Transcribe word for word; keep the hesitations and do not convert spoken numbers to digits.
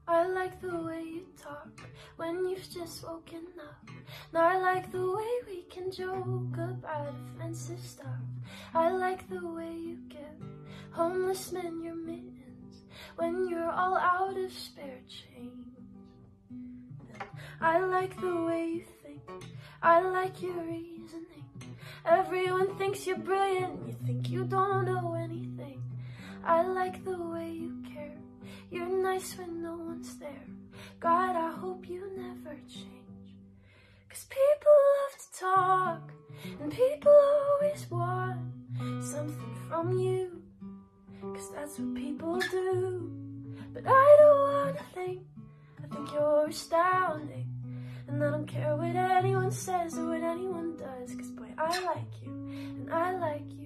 I like the way you talk when you've just woken up. And I like the way we can joke about offensive stuff. I like the way you give homeless men your mittens when you're all out of spare change. I like the way you think, I like your reasoning. Everyone thinks you're brilliant, you think you don't know anything. I like the way you care, you're nice when no one's there. God, I hope you never change. 'Cause people love to talk, and people always want something from you. 'Cause that's what people do. But I don't wanna think, I think you're astounding. And I don't care what anyone says or what anyone does. 'Cause boy, I like you, and I like you.